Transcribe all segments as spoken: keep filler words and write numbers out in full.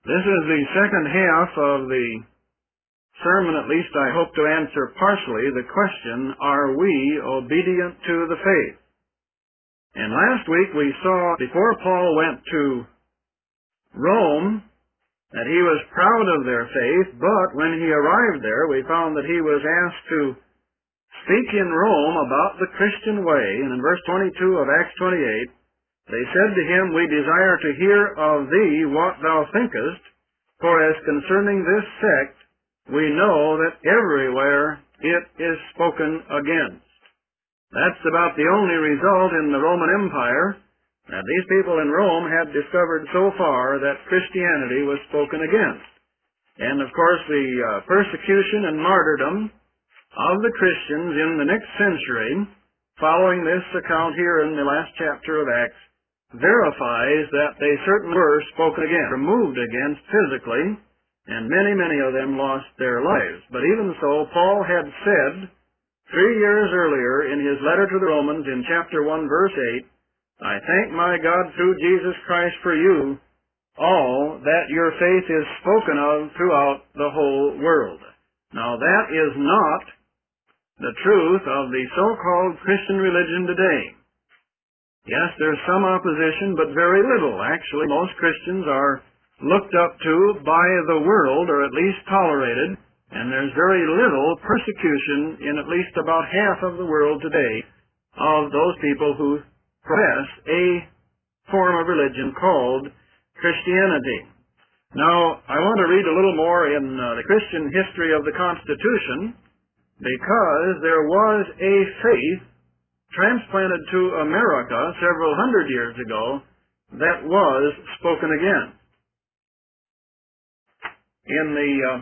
This is the second half of the sermon. At least I hope to answer partially the question, are we obedient to the faith? And last week we saw, before Paul went to Rome, that he was proud of their faith, but when he arrived there, we found that he was asked to speak in Rome about the Christian way. And in verse twenty-two of Acts twenty-eight, they said to him, "We desire to hear of thee what thou thinkest, for as concerning this sect, we know that everywhere it is spoken against." That's about the only result in the Roman Empire, that these people in Rome had discovered so far that Christianity was spoken against. And of course the uh, persecution and martyrdom of the Christians in the next century, following this account here in the last chapter of Acts, verifies that they certainly were spoken against, removed against physically, and many, many of them lost their lives. But even so, Paul had said three years earlier in his letter to the Romans in chapter one, verse eight, "I thank my God through Jesus Christ for you all, that your faith is spoken of throughout the whole world." Now that is not the truth of the so-called Christian religion today. Yes, there's some opposition, but very little. Actually, most Christians are looked up to by the world, or at least tolerated, and there's very little persecution in at least about half of the world today of those people who profess a form of religion called Christianity. Now, I want to read a little more in uh, the Christian history of the Constitution, because there was a faith transplanted to America several hundred years ago that was spoken against. In the uh,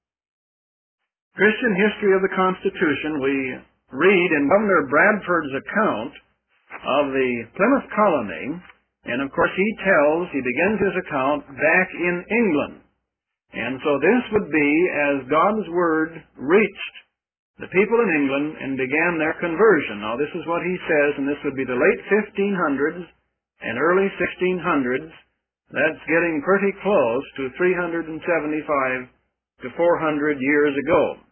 Christian history of the Constitution, we read in Governor Bradford's account of the Plymouth colony, and of course he tells, he begins his account back in England. And so this would be as God's Word reached the people in England and began their conversion. Now this is what he says, and this would be the late fifteen hundreds and early sixteen hundreds. That's getting pretty close to three hundred seventy-five to four hundred years ago.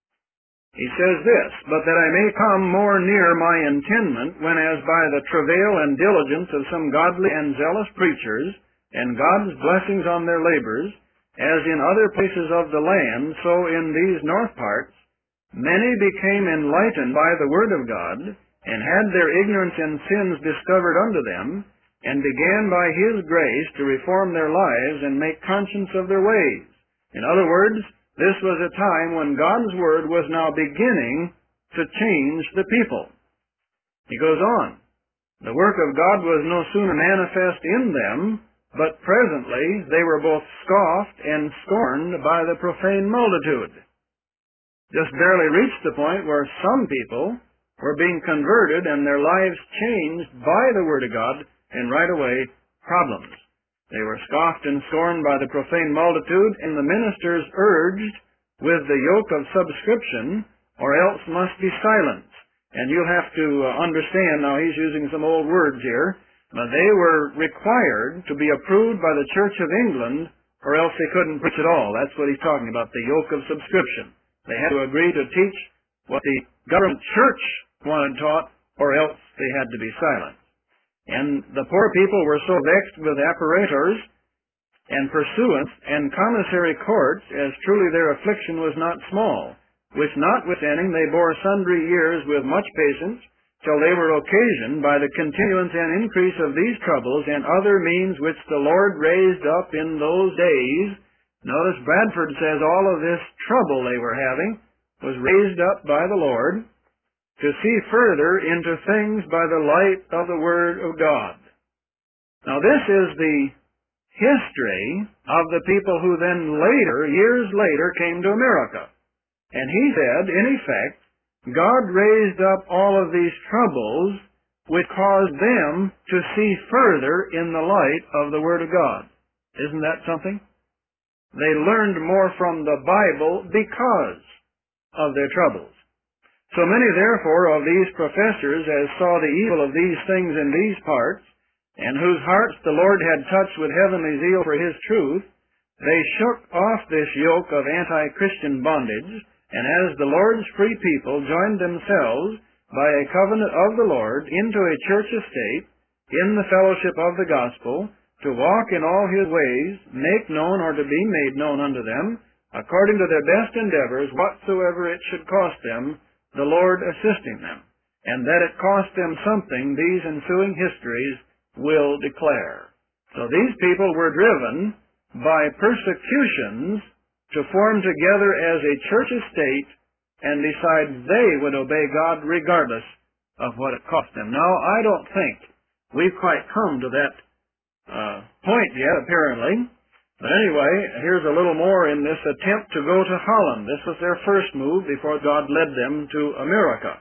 He says this, "But that I may come more near my intendment, when as by the travail and diligence of some godly and zealous preachers, and God's blessings on their labors, as in other places of the land, so in these north parts, many became enlightened by the word of God, and had their ignorance and sins discovered unto them, and began by his grace to reform their lives and make conscience of their ways." In other words, this was a time when God's Word was now beginning to change the people. He goes on, "The work of God was no sooner manifest in them, but presently they were both scoffed and scorned by the profane multitude." Just barely reached the point where some people were being converted and their lives changed by the Word of God, and right away, problems. They were scoffed and scorned by the profane multitude, and the ministers urged with the yoke of subscription, or else must be silenced. And you'll have to understand, now he's using some old words here, but they were required to be approved by the Church of England, or else they couldn't preach at all. That's what he's talking about, the yoke of subscription. They had to agree to teach what the government church wanted taught, or else they had to be silent. And the poor people were so vexed with apparators and pursuance and commissary courts, as truly their affliction was not small, which notwithstanding they bore sundry years with much patience, till they were occasioned by the continuance and increase of these troubles and other means which the Lord raised up in those days. Notice Bradford says all of this trouble they were having was raised up by the Lord to see further into things by the light of the Word of God. Now this is the history of the people who then later, years later, came to America. And he said, in effect, God raised up all of these troubles which caused them to see further in the light of the Word of God. Isn't that something? They learned more from the Bible because of their troubles. So many, therefore, of these professors as saw the evil of these things in these parts, and whose hearts the Lord had touched with heavenly zeal for His truth, They shook off this yoke of anti-Christian bondage, and as the Lord's free people joined themselves by a covenant of the Lord into a church estate in the fellowship of the gospel, to walk in all his ways, make known or to be made known unto them, according to their best endeavors, whatsoever it should cost them, the Lord assisting them. And that it cost them something, these ensuing histories will declare. So these people were driven by persecutions to form together as a church estate and decide they would obey God regardless of what it cost them. Now, I don't think we've quite come to that uh, point yet, apparently. But anyway, here's a little more in this attempt to go to Holland. This was their first move before God led them to America.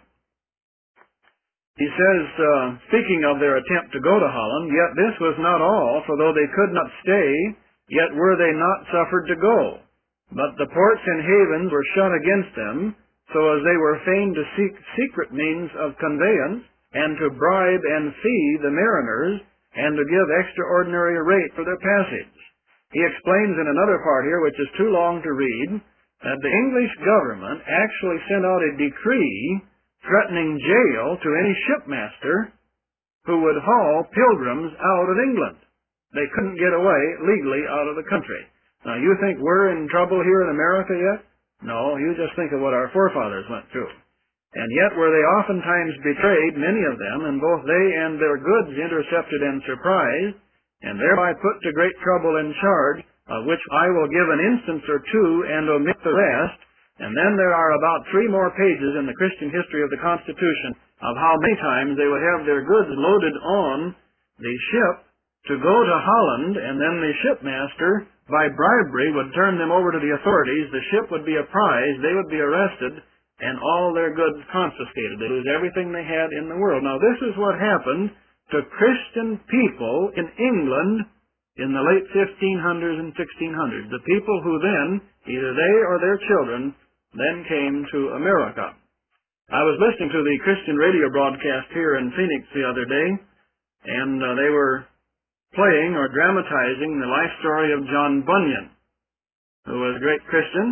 He says, uh, speaking of their attempt to go to Holland, yet this was not all, for though they could not stay, yet were they not suffered to go. But the ports and havens were shut against them, so as they were fain to seek secret means of conveyance, and to bribe and fee the mariners, and to give extraordinary rate for their passage. He explains in another part here, which is too long to read, that the English government actually sent out a decree threatening jail to any shipmaster who would haul pilgrims out of England. They couldn't get away legally out of the country. Now, you think we're in trouble here in America yet? No, you just think of what our forefathers went through. And yet were they oftentimes betrayed, many of them, and both they and their goods intercepted and surprised, and thereby put to great trouble and charge, of which I will give an instance or two and omit the rest. And then there are about three more pages in the Christian history of the Constitution of how many times they would have their goods loaded on the ship to go to Holland, and then the shipmaster, by bribery, would turn them over to the authorities. The ship would be apprised, they would be arrested, and all their goods confiscated. They lose everything they had in the world. Now, this is what happened to Christian people in England in the late fifteen hundreds and sixteen hundreds. The people who then, either they or their children, then came to America. I was listening to the Christian radio broadcast here in Phoenix the other day, and uh, they were playing or dramatizing the life story of John Bunyan, who was a great Christian,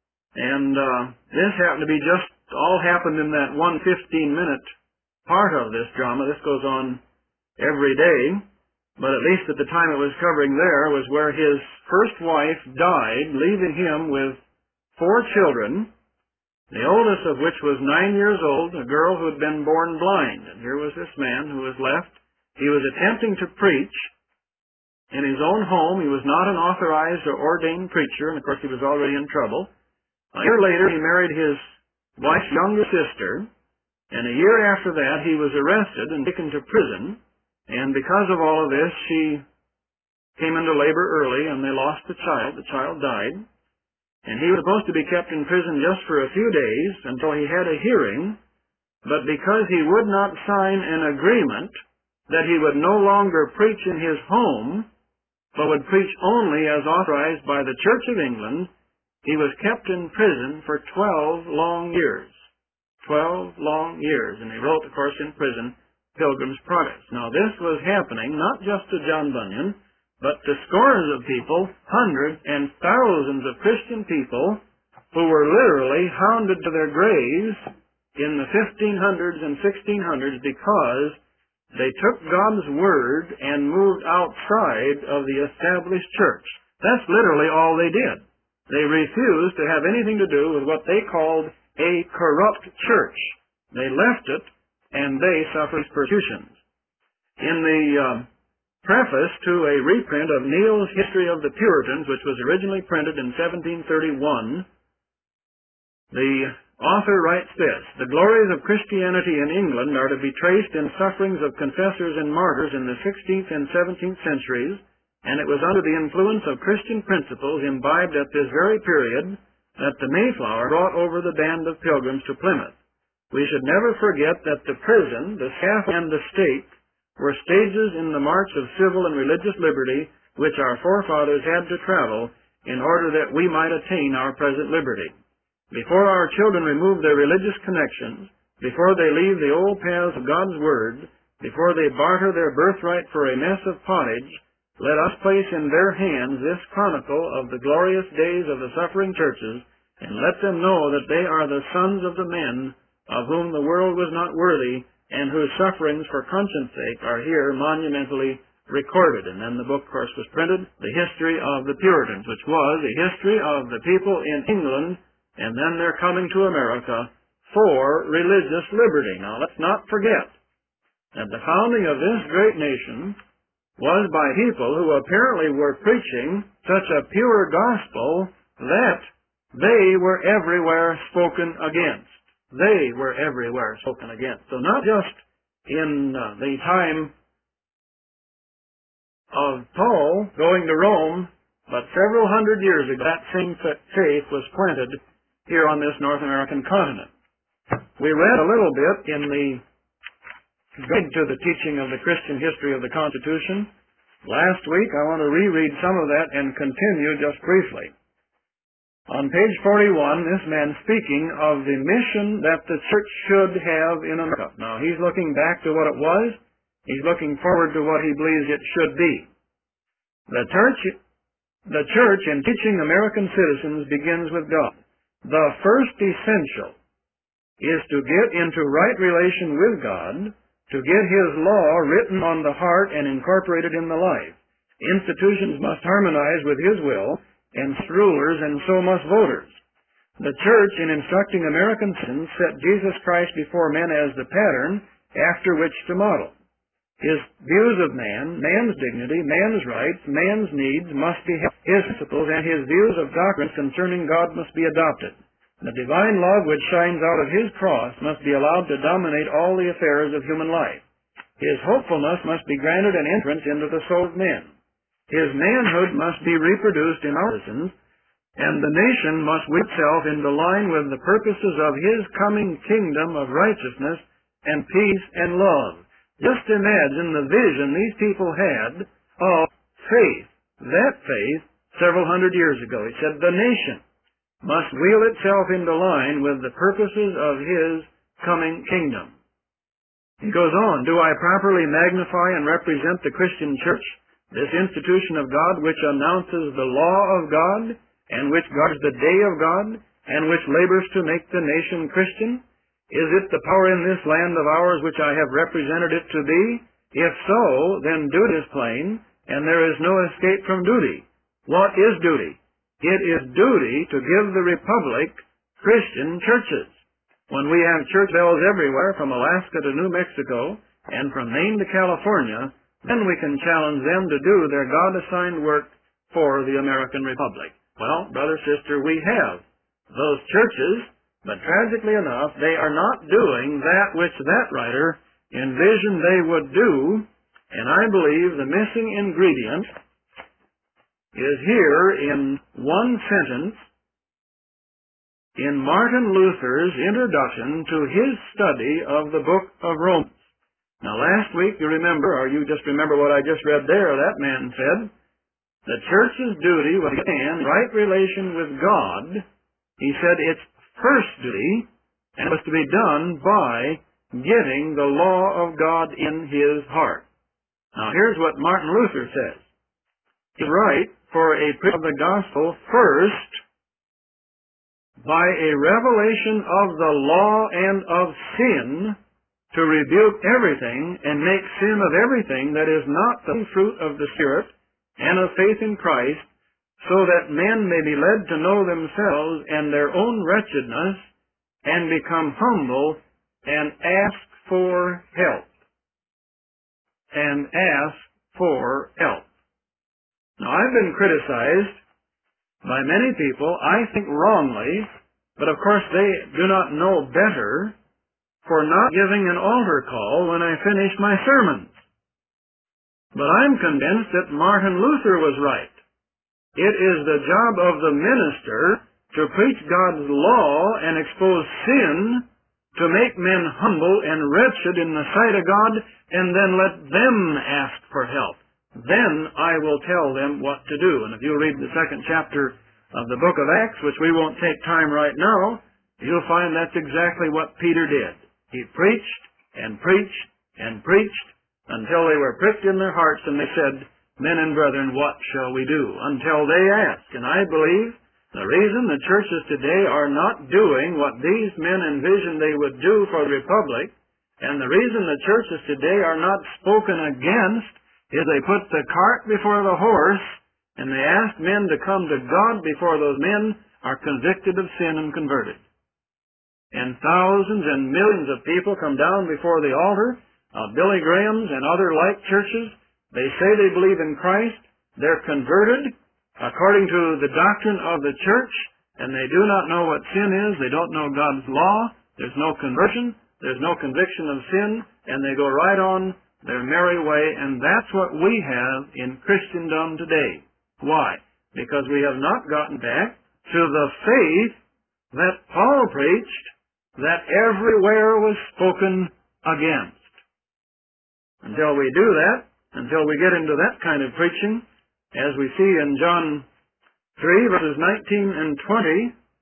and uh, this happened to be just all happened in that one fifteen-minute part of this drama. This goes on every day, but at least at the time it was covering there was where his first wife died, leaving him with four children, the oldest of which was nine years old, a girl who had been born blind. And here was this man who was left. He was attempting to preach in his own home. He was not an authorized or ordained preacher, and of course he was already in trouble. A year later he married his wife's younger sister, and a year after that he was arrested and taken to prison, and because of all of this she came into labor early, and they lost the child. The child died, and he was supposed to be kept in prison just for a few days until he had a hearing, but because he would not sign an agreement that he would no longer preach in his home, but would preach only as authorized by the Church of England, he was kept in prison for twelve long years. Twelve long years. And he wrote, of course, in prison, Pilgrim's Progress. Now, this was happening not just to John Bunyan, but to scores of people, hundreds and thousands of Christian people, who were literally hounded to their graves in the fifteen hundreds and sixteen hundreds because they took God's Word and moved outside of the established church. That's literally all they did. They refused to have anything to do with what they called a corrupt church. They left it, and they suffered persecutions. In the uh, preface to a reprint of Neale's History of the Puritans, which was originally printed in seventeen thirty-one, the author writes this: "The glories of Christianity in England are to be traced in sufferings of confessors and martyrs in the sixteenth and seventeenth centuries, and it was under the influence of Christian principles imbibed at this very period that the Mayflower brought over the band of pilgrims to Plymouth. We should never forget that the prison, the scaffold, and the stake were stages in the march of civil and religious liberty which our forefathers had to travel in order that we might attain our present liberty. Before our children remove their religious connections, before they leave the old paths of God's Word, before they barter their birthright for a mess of pottage, let us place in their hands this chronicle of the glorious days of the suffering churches, and let them know that they are the sons of the men of whom the world was not worthy, and whose sufferings for conscience sake are here monumentally recorded. And then the book, of course, was printed, The History of the Puritans, which was a history of the people in England, and then they're coming to America for religious liberty. Now, let's not forget that the founding of this great nation was by people who apparently were preaching such a pure gospel that they were everywhere spoken against. They were everywhere spoken against. So not just in uh, the time of Paul going to Rome, but several hundred years ago, that same faith was planted here on this North American continent. We read a little bit in the guide to the teaching of the Christian history of the Constitution last week. I want to reread some of that and continue just briefly. On page forty-one, this man speaking of the mission that the church should have in America. Now, he's looking back to what it was. He's looking forward to what he believes it should be. The church, the church in teaching American citizens begins with God. The first essential is to get into right relation with God, to get His law written on the heart and incorporated in the life. Institutions must harmonize with His will, and rulers, and so must voters. The church, in instructing American citizens, set Jesus Christ before men as the pattern after which to model. His views of man, man's dignity, man's rights, man's needs must be held. His principles and his views of doctrines concerning God must be adopted. The divine love which shines out of His cross must be allowed to dominate all the affairs of human life. His hopefulness must be granted an entrance into the soul of men. His manhood must be reproduced in our citizens, and the nation must weave itself into line with the purposes of His coming kingdom of righteousness and peace and love. Just imagine the vision these people had of faith. That faith, several hundred years ago, he said the nation must wheel itself into line with the purposes of His coming kingdom. He goes on, do I properly magnify and represent the Christian church, this institution of God which announces the law of God, and which guards the day of God, and which labors to make the nation Christian? Is it the power in this land of ours which I have represented it to be? If so, then duty is plain, and there is no escape from duty. What is duty? It is duty to give the Republic Christian churches. When we have church bells everywhere, from Alaska to New Mexico, and from Maine to California, then we can challenge them to do their God-assigned work for the American Republic. Well, brother, sister, we have those churches, but tragically enough, they are not doing that which that writer envisioned they would do, and I believe the missing ingredient is here in one sentence in Martin Luther's introduction to his study of the book of Romans. Now, last week, you remember, or you just remember what I just read there, that man said, the church's duty was to get in right relation with God. He said its first duty, and it was to be done by getting the law of God in his heart. Now, here's what Martin Luther says. He's right, for a preaching of the gospel first, by a revelation of the law and of sin, to rebuke everything and make sin of everything that is not the fruit of the Spirit and of faith in Christ, so that men may be led to know themselves and their own wretchedness and become humble and ask for help. And ask for help. Now, I've been criticized by many people, I think wrongly, but of course they do not know better, for not giving an altar call when I finish my sermons. But I'm convinced that Martin Luther was right. It is the job of the minister to preach God's law and expose sin, to make men humble and wretched in the sight of God, and then let them ask for help. Then I will tell them what to do. And if you read the second chapter of the book of Acts, which we won't take time right now, you'll find that's exactly what Peter did. He preached and preached and preached until they were pricked in their hearts, and they said, men and brethren, what shall we do? Until they ask. And I believe the reason the churches today are not doing what these men envisioned they would do for the republic, and the reason the churches today are not spoken against, is they put the cart before the horse, and they ask men to come to God before those men are convicted of sin and converted. And thousands and millions of people come down before the altar of Billy Graham's and other like churches. They say they believe in Christ. They're converted according to the doctrine of the church, and they do not know what sin is. They don't know God's law. There's no conversion. There's no conviction of sin, and they go right on their merry way, and that's what we have in Christendom today. Why? Because we have not gotten back to the faith that Paul preached, that everywhere was spoken against. Until we do that, until we get into that kind of preaching, as we see in John three, verses nineteen and twenty,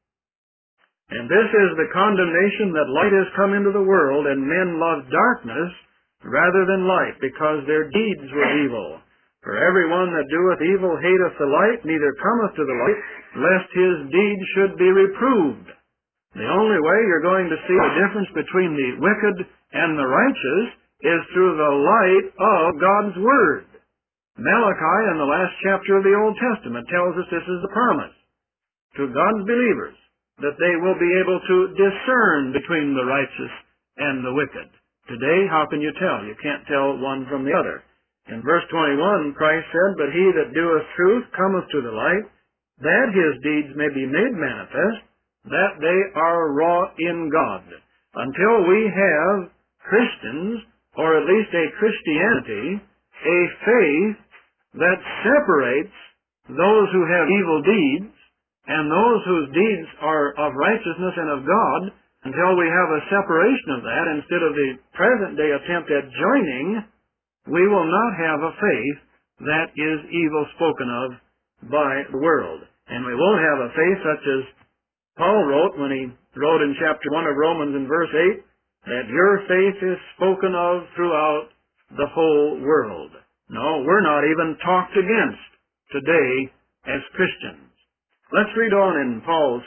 and this is the condemnation that light has come into the world, and men love darkness rather than light, because their deeds were evil. For everyone that doeth evil hateth the light, neither cometh to the light, lest his deeds should be reproved. The only way you're going to see the difference between the wicked and the righteous is through the light of God's Word. Malachi, in the last chapter of the Old Testament, tells us this is the promise to God's believers, that they will be able to discern between the righteous and the wicked. Today, how can you tell? You can't tell one from the other. In verse twenty-one, Christ said, But he that doeth truth cometh to the light, that his deeds may be made manifest, that they are wrought in God. Until we have Christians, or at least a Christianity, a faith that separates those who have evil deeds and those whose deeds are of righteousness and of God, until we have a separation of that instead of the present-day attempt at joining, we will not have a faith that is evil spoken of by the world. And we won't have a faith such as Paul wrote when he wrote in chapter one of Romans in verse eight, that your faith is spoken of throughout the whole world. No, we're not even talked against today as Christians. Let's read on in Paul's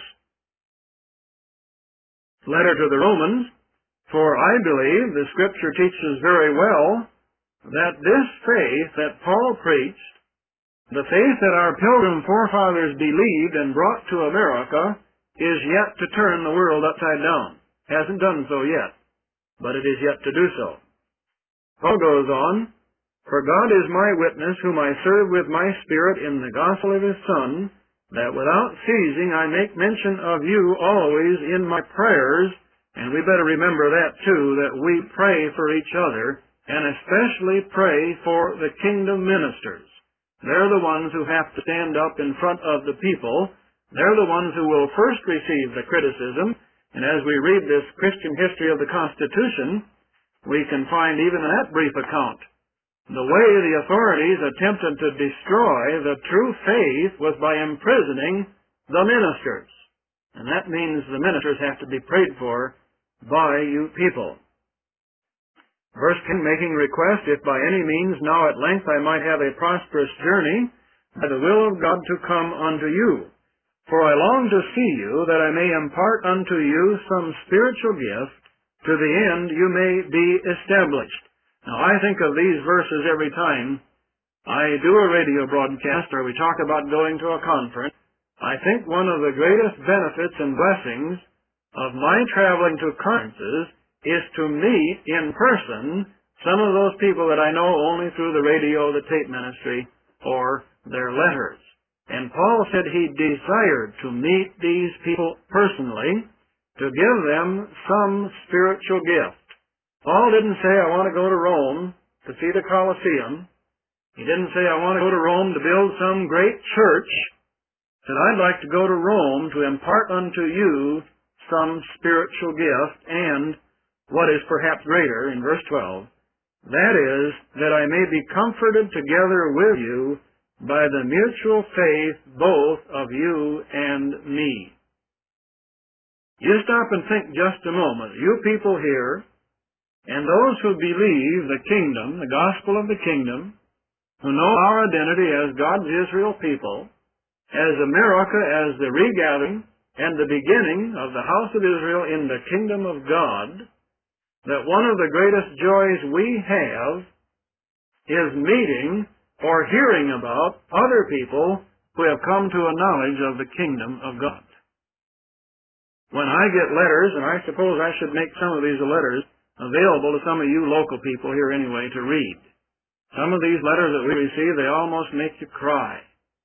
letter to the Romans, for I believe the Scripture teaches very well that this faith that Paul preached, the faith that our pilgrim forefathers believed and brought to America, is yet to turn the world upside down. Hasn't done so yet, but it is yet to do so. Paul goes on, For God is my witness, whom I serve with my spirit in the gospel of his Son, that without ceasing I make mention of you always in my prayers. And we better remember that too, that we pray for each other, and especially pray for the kingdom ministers. They're the ones who have to stand up in front of the people. They're the ones who will first receive the criticism. And as we read this Christian history of the Constitution, we can find even in that brief account, the way the authorities attempted to destroy the true faith was by imprisoning the ministers. And that means the ministers have to be prayed for by you people. Verse ten, making request, if by any means now at length I might have a prosperous journey, by the will of God to come unto you. For I long to see you, that I may impart unto you some spiritual gift, to the end you may be established. Now I think of these verses every time I do a radio broadcast or we talk about going to a conference. I think one of the greatest benefits and blessings of my traveling to conferences is to meet in person some of those people that I know only through the radio, the tape ministry, or their letters. And Paul said he desired to meet these people personally to give them some spiritual gift. Paul didn't say, I want to go to Rome to see the Colosseum. He didn't say, I want to go to Rome to build some great church. He said, I'd like to go to Rome to impart unto you some spiritual gift, and what is perhaps greater, in verse twelve, that is, that I may be comforted together with you by the mutual faith both of you and me. You stop and think just a moment. You people here, and those who believe the kingdom, the gospel of the kingdom, who know our identity as God's Israel people, as America, as the regathering and the beginning of the house of Israel in the kingdom of God, that one of the greatest joys we have is meeting or hearing about other people who have come to a knowledge of the kingdom of God. When I get letters, and I suppose I should make some of these letters available to some of you local people here anyway to read. Some of these letters that we receive, they almost make you cry.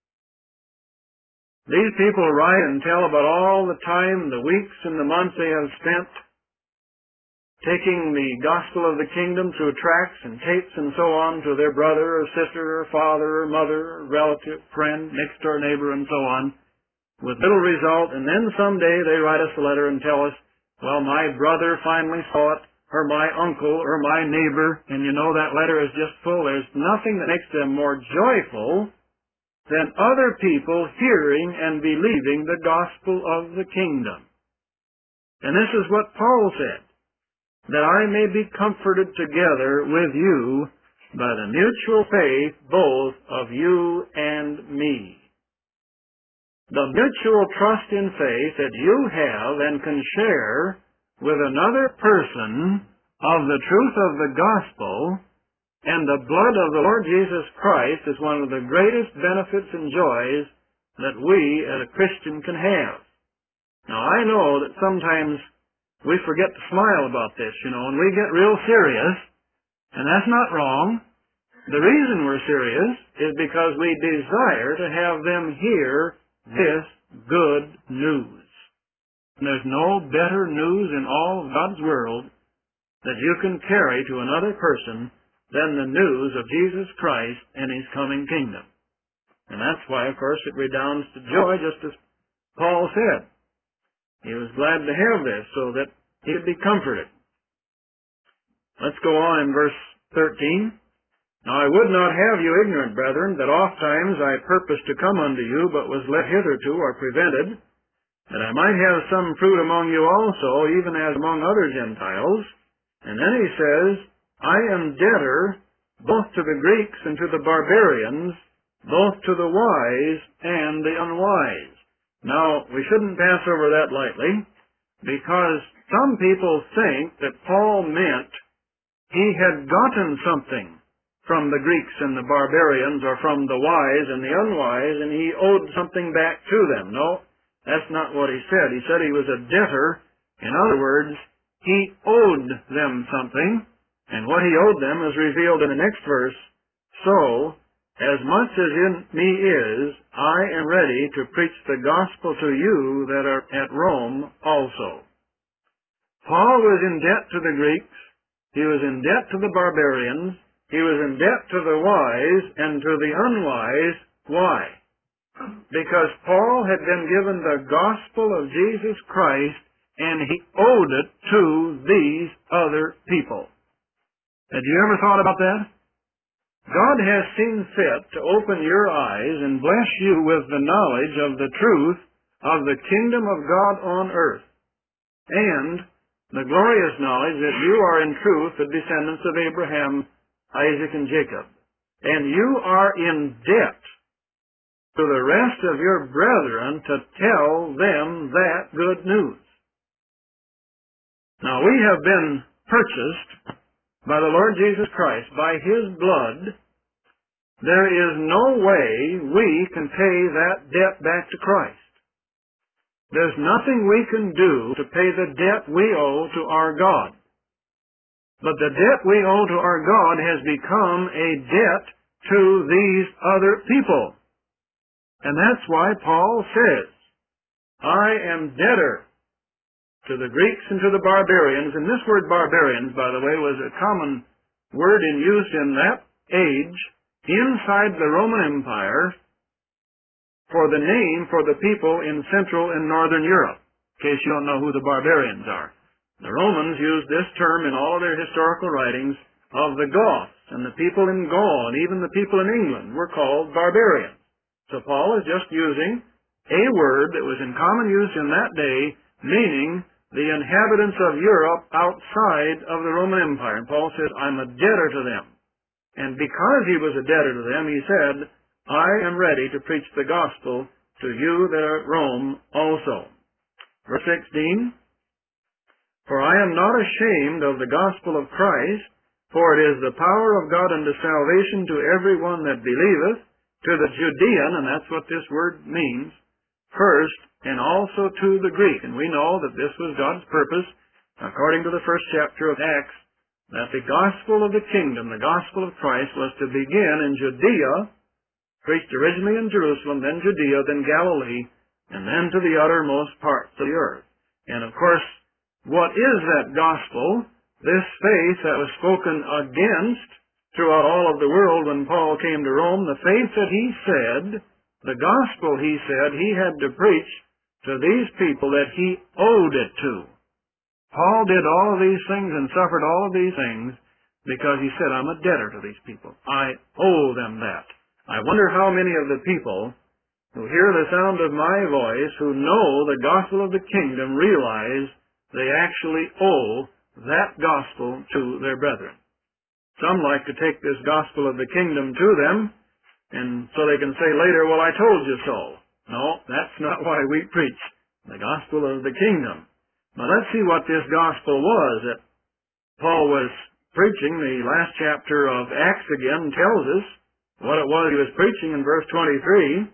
These people write and tell about all the time, the weeks and the months they have spent taking the gospel of the kingdom through tracts and tapes and so on to their brother or sister or father or mother or relative, friend, next door neighbor and so on, with little result. And then someday they write us a letter and tell us, well, my brother finally saw it, or my uncle, or my neighbor, and you know that letter is just full. There's nothing that makes them more joyful than other people hearing and believing the gospel of the kingdom. And this is what Paul said, that I may be comforted together with you by the mutual faith both of you and me. The mutual trust in faith that you have and can share with another person of the truth of the gospel and the blood of the Lord Jesus Christ is one of the greatest benefits and joys that we as a Christian can have. Now I know that sometimes we forget to smile about this, you know, and we get real serious, and that's not wrong. The reason we're serious is because we desire to have them hear this good news. And there's no better news in all of God's world that you can carry to another person than the news of Jesus Christ and His coming kingdom. And that's why, of course, it redounds to joy, just as Paul said. He was glad to have this so that he could be comforted. Let's go on in verse thirteen. Now I would not have you ignorant, brethren, that oft times I purposed to come unto you, but was let hitherto or prevented, that I might have some fruit among you also, even as among other Gentiles. And then he says, I am debtor both to the Greeks and to the barbarians, both to the wise and the unwise. Now, we shouldn't pass over that lightly, because some people think that Paul meant he had gotten something from the Greeks and the barbarians, or from the wise and the unwise, and he owed something back to them. No, that's not what he said. He said he was a debtor. In other words, he owed them something, and what he owed them is revealed in the next verse. So, as much as in me is, I am ready to preach the gospel to you that are at Rome also. Paul was in debt to the Greeks. He was in debt to the barbarians. He was in debt to the wise and to the unwise. Why? Because Paul had been given the gospel of Jesus Christ, and he owed it to these other people. Had you ever thought about that? God has seen fit to open your eyes and bless you with the knowledge of the truth of the kingdom of God on earth, and the glorious knowledge that you are in truth the descendants of Abraham, Isaac, and Jacob. And you are in debt to the rest of your brethren to tell them that good news. Now, we have been purchased by the Lord Jesus Christ, by His blood. There is no way we can pay that debt back to Christ. There's nothing we can do to pay the debt we owe to our God. But the debt we owe to our God has become a debt to these other people. And that's why Paul says, I am debtor to the Greeks and to the barbarians. And this word barbarians, by the way, was a common word in use in that age inside the Roman Empire for the name for the people in Central and Northern Europe, in case you don't know who the barbarians are. The Romans used this term in all of their historical writings of the Goths, and the people in Gaul and even the people in England were called barbarians. So Paul is just using a word that was in common use in that day, meaning the inhabitants of Europe outside of the Roman Empire. And Paul says, I'm a debtor to them. And because he was a debtor to them, he said, I am ready to preach the gospel to you that are at Rome also. Verse sixteen, For I am not ashamed of the gospel of Christ, for it is the power of God unto salvation to every one that believeth, to the Judean, and that's what this word means, first, and also to the Greek. And we know that this was God's purpose, according to the first chapter of Acts, that the gospel of the kingdom, the gospel of Christ, was to begin in Judea, preached originally in Jerusalem, then Judea, then Galilee, and then to the uttermost parts of the earth. And of course, what is that gospel? This faith that was spoken against throughout all of the world when Paul came to Rome, the faith that he said, the gospel he said he had to preach to these people that he owed it to. Paul did all of these things and suffered all of these things because he said, I'm a debtor to these people. I owe them that. I wonder how many of the people who hear the sound of my voice, who know the gospel of the kingdom, realize they actually owe that gospel to their brethren. Some like to take this gospel of the kingdom to them, and so they can say later, well, I told you so. No, that's not why we preach the gospel of the kingdom. Now let's see what this gospel was that Paul was preaching. The last chapter of Acts again tells us what it was he was preaching in verse twenty-three.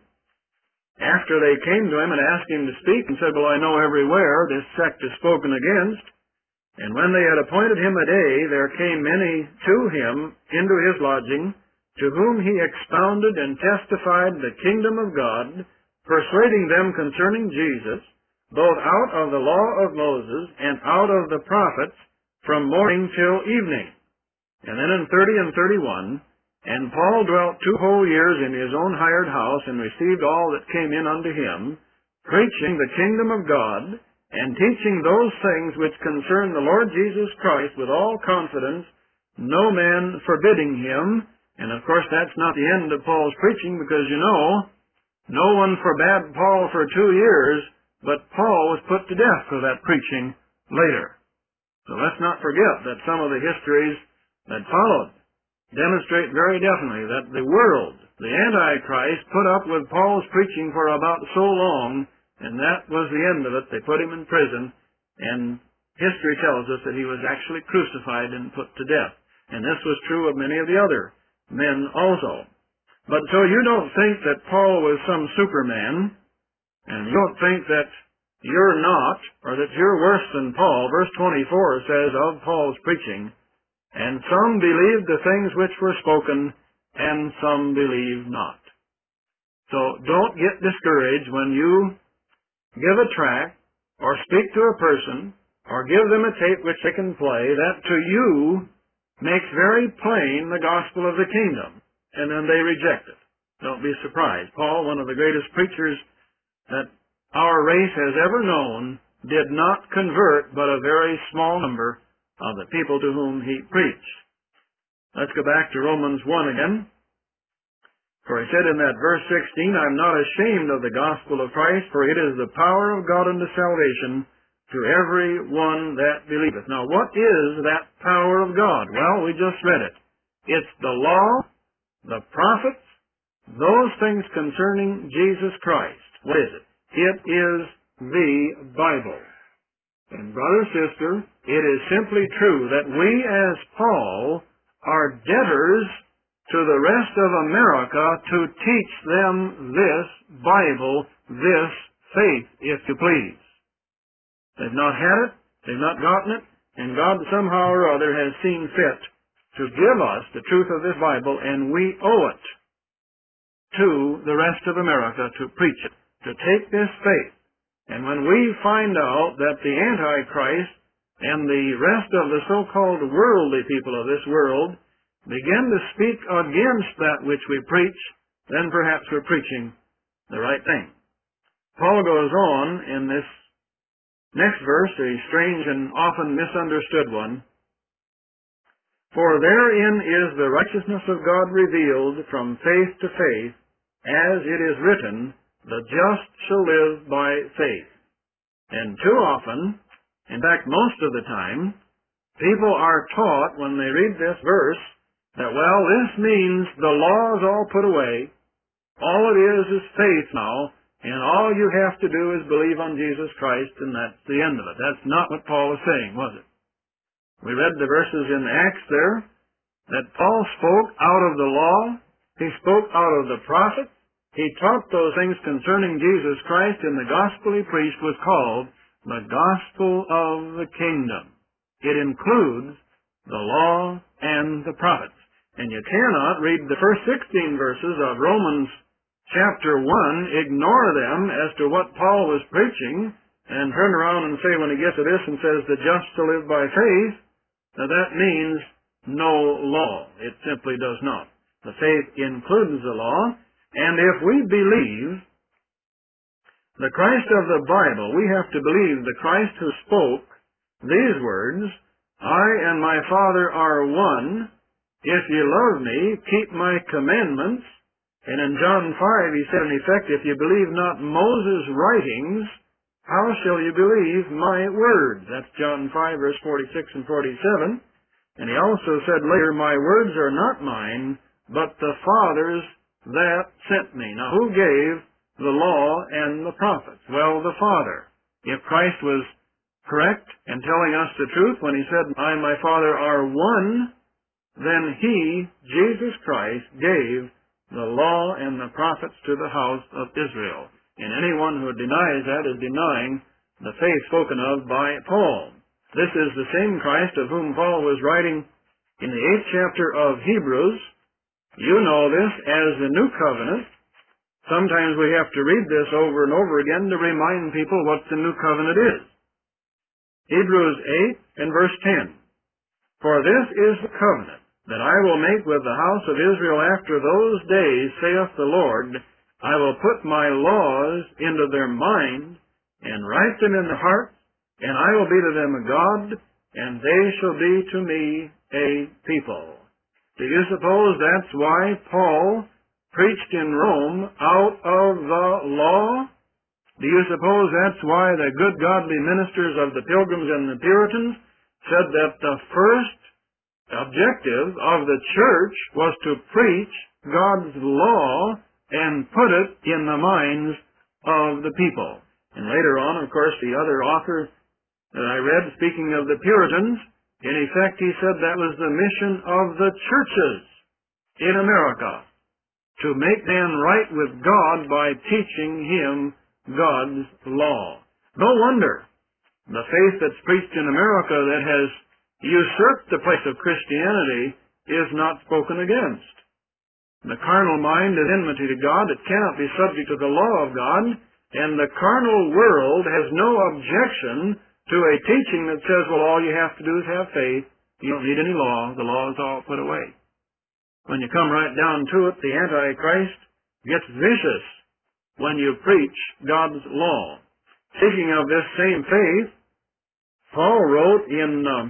After they came to him and asked him to speak and said, well, I know everywhere this sect is spoken against. And when they had appointed him a day, there came many to him into his lodging, to whom he expounded and testified the kingdom of God, persuading them concerning Jesus, both out of the law of Moses and out of the prophets, from morning till evening. And then in thirty and thirty-one, And Paul dwelt two whole years in his own hired house, and received all that came in unto him, preaching the kingdom of God, and teaching those things which concern the Lord Jesus Christ with all confidence, no man forbidding him. And of course that's not the end of Paul's preaching, because you know, no one forbade Paul for two years, but Paul was put to death for that preaching later. So let's not forget that some of the histories that followed demonstrate very definitely that the world, the Antichrist, put up with Paul's preaching for about so long, and that was the end of it. They put him in prison, and history tells us that he was actually crucified and put to death. And this was true of many of the other men also. But so you don't think that Paul was some superman, and you don't think that you're not, or that you're worse than Paul. Verse twenty-four says of Paul's preaching, and some believed the things which were spoken, and some believed not. So don't get discouraged when you give a tract, or speak to a person, or give them a tape which they can play, that to you makes very plain the gospel of the kingdom, and then they reject it. Don't be surprised. Paul, one of the greatest preachers that our race has ever known, did not convert but a very small number of the people to whom he preached. Let's go back to Romans one again. For he said in that verse sixteen, I am not ashamed of the gospel of Christ, for it is the power of God unto salvation to every one that believeth. Now what is that power of God? Well, we just read it. It's the law, the prophets, those things concerning Jesus Christ. What is it? It is the Bible. And brother, sister, it is simply true that we as Paul are debtors to the rest of America to teach them this Bible, this faith, if you please. They've not had it, they've not gotten it, and God somehow or other has seen fit to give us the truth of this Bible, and we owe it to the rest of America to preach it, to take this faith. And when we find out that the Antichrist and the rest of the so-called worldly people of this world begin to speak against that which we preach, then perhaps we're preaching the right thing. Paul goes on in this next verse, a strange and often misunderstood one. For therein is the righteousness of God revealed from faith to faith, as it is written, the just shall live by faith. And too often, in fact most of the time, people are taught when they read this verse that, well, this means the law is all put away. All it is is faith now, and all you have to do is believe on Jesus Christ, and that's the end of it. That's not what Paul was saying, was it? We read the verses in Acts there, that Paul spoke out of the law, he spoke out of the prophets, he taught those things concerning Jesus Christ, and the gospel he preached was called the gospel of the kingdom. It includes the law and the prophets. And you cannot read the first sixteen verses of Romans chapter one, ignore them as to what Paul was preaching, and turn around and say when he gets to this and says the just shall live by faith, now that means no law. It simply does not. The faith includes the law, and if we believe the Christ of the Bible, we have to believe the Christ who spoke these words, I and my Father are one. If ye love me, keep my commandments. And in John five he said in effect, if you believe not Moses' writings, how shall you believe my words? That's John five verse forty-six and forty-seven. And he also said later, my words are not mine, but the Father's that sent me. Now who gave the law and the prophets? Well, the Father. If Christ was correct in telling us the truth when he said, I and my Father are one, then he, Jesus Christ, gave the law and the prophets to the house of Israel. And anyone who denies that is denying the faith spoken of by Paul. This is the same Christ of whom Paul was writing in the eighth chapter of Hebrews. You know this as the New Covenant. Sometimes we have to read this over and over again to remind people what the New Covenant is. Hebrews eight and verse ten. For this is the covenant that I will make with the house of Israel after those days, saith the Lord, I will put my laws into their mind, and write them in their hearts, and I will be to them a God, and they shall be to me a people. Do you suppose that's why Paul preached in Rome out of the law? Do you suppose that's why the good godly ministers of the Pilgrims and the Puritans said that the first objective of the church was to preach God's law and put it in the minds of the people? And later on, of course, the other author that I read, speaking of the Puritans, in effect he said that was the mission of the churches in America, to make man right with God by teaching him God's law. No wonder the faith that's preached in America that has usurped the place of Christianity is not spoken against. The carnal mind is enmity to God. It cannot be subject to the law of God, and the carnal world has no objection to a teaching that says, well, all you have to do is have faith. You don't need any law. The law is all put away. When you come right down to it, the Antichrist gets vicious when you preach God's law. Speaking of this same faith, Paul wrote in um,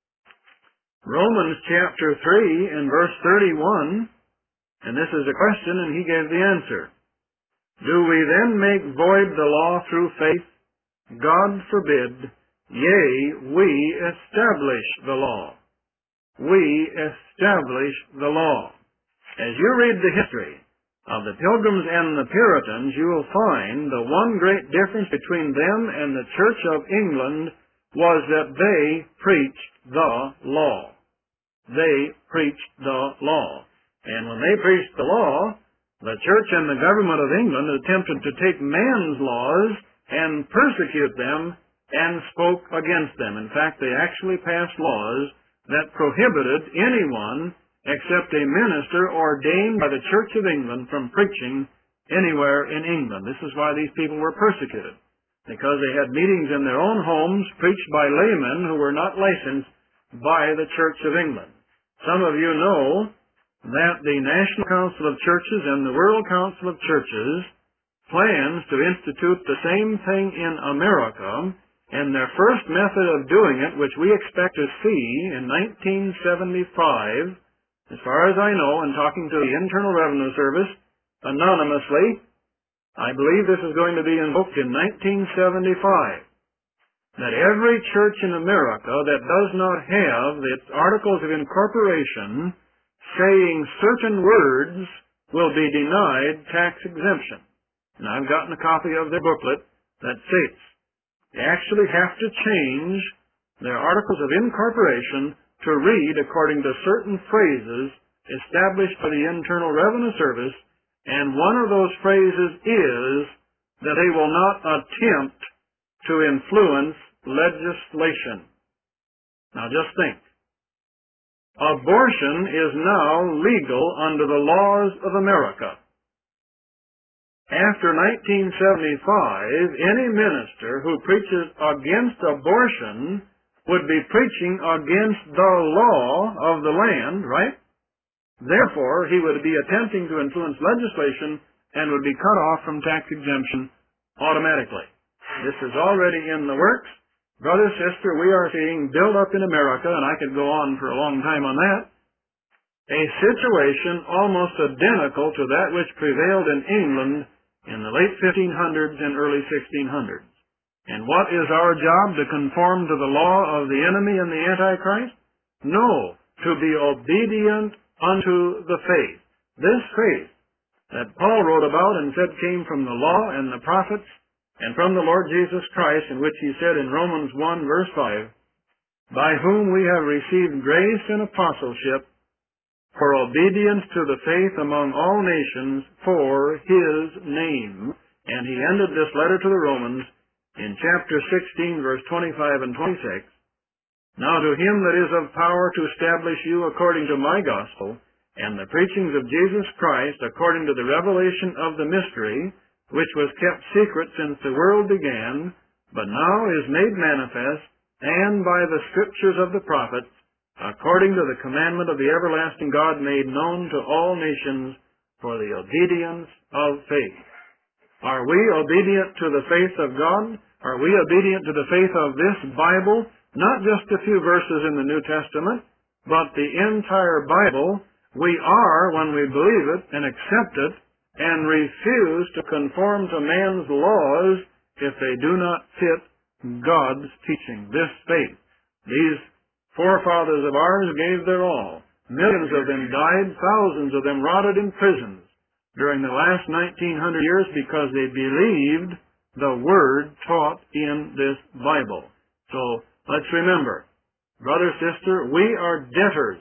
Romans chapter three and verse thirty-one, and this is a question, and he gave the answer. Do we then make void the law through faith? God forbid. Yea, we establish the law. We establish the law. As you read the history of the Pilgrims and the Puritans, you will find the one great difference between them and the Church of England was that they preached the law. They preached the law. And when they preached the law, the Church and the government of England attempted to take man's laws and persecute them and spoke against them. In fact, they actually passed laws that prohibited anyone except a minister ordained by the Church of England from preaching anywhere in England. This is why these people were persecuted, because they had meetings in their own homes preached by laymen who were not licensed by the Church of England. Some of you know that the National Council of Churches and the World Council of Churches plans to institute the same thing in America, and their first method of doing it, which we expect to see in nineteen seventy-five, as far as I know, and talking to the Internal Revenue Service anonymously, I believe this is going to be invoked in nineteen seventy-five, that every church in America that does not have its Articles of Incorporation saying certain words will be denied tax exemption. And I've gotten a copy of their booklet that states they actually have to change their articles of incorporation to read according to certain phrases established by the Internal Revenue Service, and one of those phrases is that they will not attempt to influence legislation. Now just think. Abortion is now legal under the laws of America. After nineteen seventy-five, any minister who preaches against abortion would be preaching against the law of the land, right? Therefore, he would be attempting to influence legislation and would be cut off from tax exemption automatically. This is already in the works. Brother, sister, we are seeing build up in America, and I could go on for a long time on that, a situation almost identical to that which prevailed in England in the late fifteen hundreds and early sixteen hundreds. And what is our job? To conform to the law of the enemy and the Antichrist? No, to be obedient unto the faith. This faith that Paul wrote about and said came from the law and the prophets and from the Lord Jesus Christ, in which he said in Romans one verse five, by whom we have received grace and apostleship for obedience to the faith among all nations for his name. And he ended this letter to the Romans in chapter sixteen, verse twenty-five and twenty-six. Now to him that is of power to establish you according to my gospel, and the preachings of Jesus Christ according to the revelation of the mystery, which was kept secret since the world began, but now is made manifest, and by the scriptures of the prophets, according to the commandment of the everlasting God made known to all nations for the obedience of faith. Are we obedient to the faith of God? Are we obedient to the faith of this Bible? Not just a few verses in the New Testament, but the entire Bible. We are when we believe it and accept it and refuse to conform to man's laws if they do not fit God's teaching. This faith. These forefathers of ours gave their all. Millions of them died, thousands of them rotted in prisons during the last nineteen hundred years because they believed the Word taught in this Bible. So let's remember, brother, sister, we are debtors.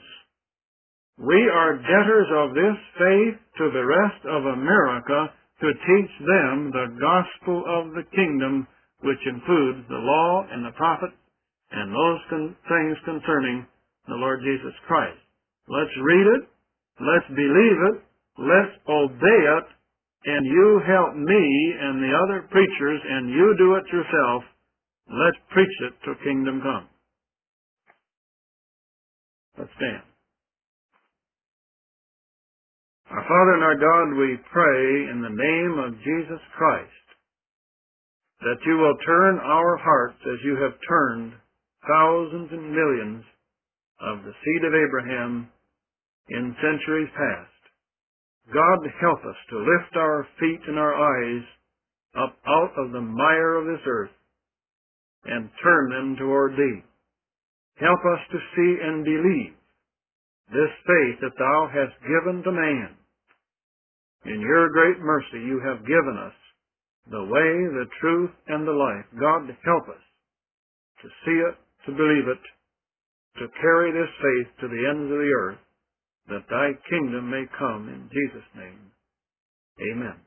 We are debtors of this faith to the rest of America to teach them the gospel of the kingdom, which includes the law and the prophets and those con- things concerning the Lord Jesus Christ. Let's read it, let's believe it, let's obey it, and you help me and the other preachers, and you do it yourself. Let's preach it till kingdom come. Let's stand. Our Father and our God, we pray in the name of Jesus Christ that you will turn our hearts as you have turned thousands and millions of the seed of Abraham in centuries past. God, help us to lift our feet and our eyes up out of the mire of this earth and turn them toward Thee. Help us to see and believe this faith that Thou hast given to man. In your great mercy you have given us the way, the truth, and the life. God, help us to see it, to believe it, to carry this faith to the ends of the earth, that Thy kingdom may come in Jesus' name. Amen.